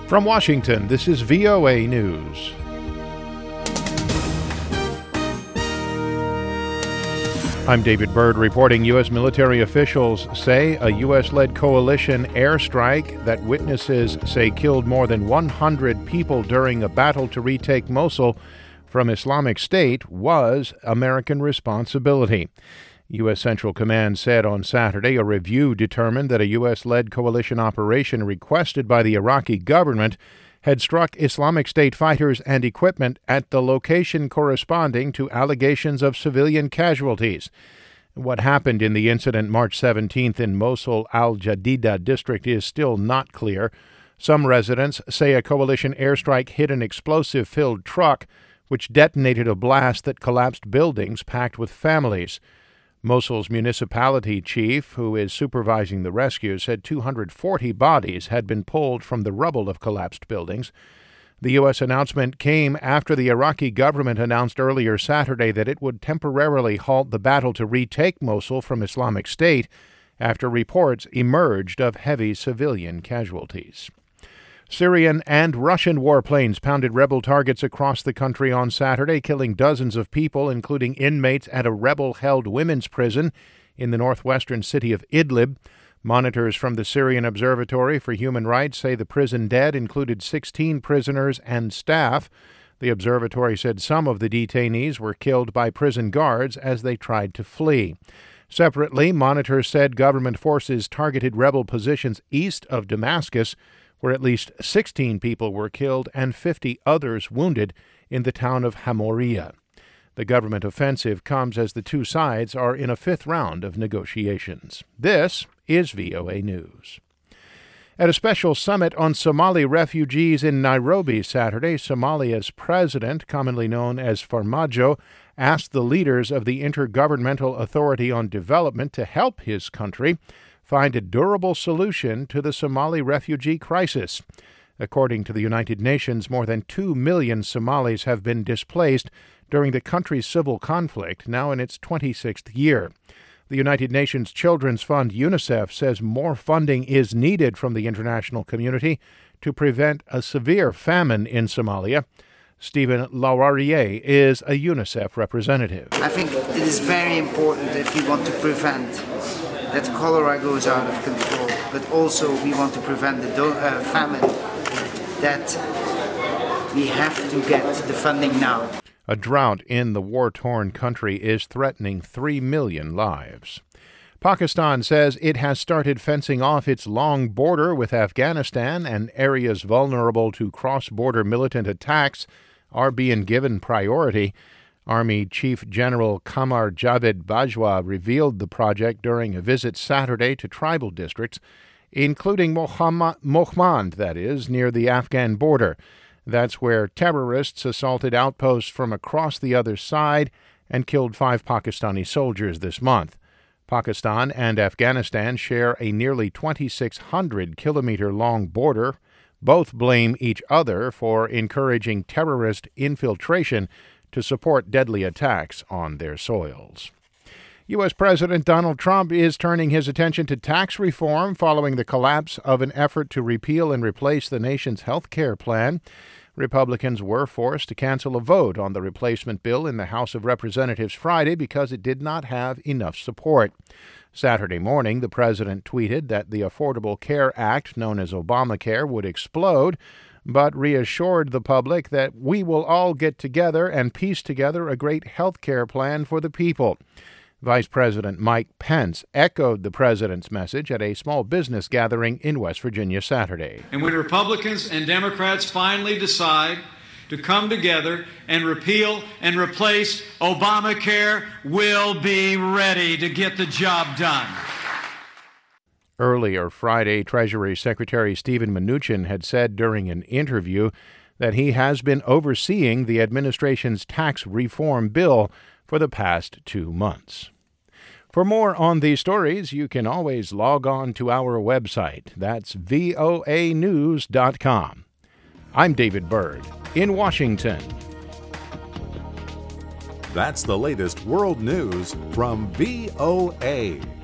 From Washington, this is VOA News. I'm David Byrd reporting U.S. military officials say a U.S.-led coalition airstrike that witnesses say killed more than 100 people during a battle to retake Mosul from Islamic State was American responsibility. U.S. Central Command said on Saturday a review determined that a U.S.-led coalition operation requested by the Iraqi government had struck Islamic State fighters and equipment at the location corresponding to allegations of civilian casualties. What happened in the incident March 17th in Mosul al-Jadida district is still not clear. Some residents say a coalition airstrike hit an explosive-filled truck, which detonated a blast that collapsed buildings packed with families. Mosul's municipality chief, who is supervising the rescue, said 240 bodies had been pulled from the rubble of collapsed buildings. The U.S. announcement came after the Iraqi government announced earlier Saturday that it would temporarily halt the battle to retake Mosul from Islamic State after reports emerged of heavy civilian casualties. Syrian and Russian warplanes pounded rebel targets across the country on Saturday, killing dozens of people, including inmates at a rebel-held women's prison in the northwestern city of Idlib. Monitors from the Syrian Observatory for Human Rights say the prison dead included 16 prisoners and staff. The observatory said some of the detainees were killed by prison guards as they tried to flee. Separately, monitors said government forces targeted rebel positions east of Damascus, where at least 16 people were killed and 50 others wounded in the town of Hamoria. The government offensive comes as the two sides are in a fifth round of negotiations. This is VOA News. At a special summit on Somali refugees in Nairobi Saturday, Somalia's president, commonly known as Farmajo, asked the leaders of the Intergovernmental Authority on Development to help his country find a durable solution to the Somali refugee crisis. According to the United Nations, more than 2 million Somalis have been displaced during the country's civil conflict, now in its 26th year. The United Nations Children's Fund, UNICEF, says more funding is needed from the international community to prevent a severe famine in Somalia. Stephen Laurier is a UNICEF representative. I think it is very important if we want to prevent that cholera goes out of control, but also we want to prevent the famine, that we have to get the funding now. A drought in the war-torn country is threatening 3 million lives. Pakistan says it has started fencing off its long border with Afghanistan, and areas vulnerable to cross-border militant attacks are being given priority. Army Chief General Qamar Javed Bajwa revealed the project during a visit Saturday to tribal districts, including Mohmand, that is, near the Afghan border. That's where terrorists assaulted outposts from across the other side and killed 5 Pakistani soldiers this month. Pakistan and Afghanistan share a nearly 2,600-kilometer-long border. Both blame each other for encouraging terrorist infiltration to support deadly attacks on their soils. U.S. President Donald Trump is turning his attention to tax reform following the collapse of an effort to repeal and replace the nation's health care plan. Republicans were forced to cancel a vote on the replacement bill in the House of Representatives Friday because it did not have enough support. Saturday morning, the president tweeted that the Affordable Care Act, known as Obamacare, would explode, but reassured the public that we will all get together and piece together a great health care plan for the people. Vice President Mike Pence echoed the president's message at a small business gathering in West Virginia Saturday. And when Republicans and Democrats finally decide to come together and repeal and replace Obamacare, we'll be ready to get the job done. Earlier Friday, Treasury Secretary Steven Mnuchin had said during an interview that he has been overseeing the administration's tax reform bill for the past 2 months. For more on these stories, you can always log on to our website. That's voanews.com. I'm David Byrd in Washington. That's the latest world news from VOA.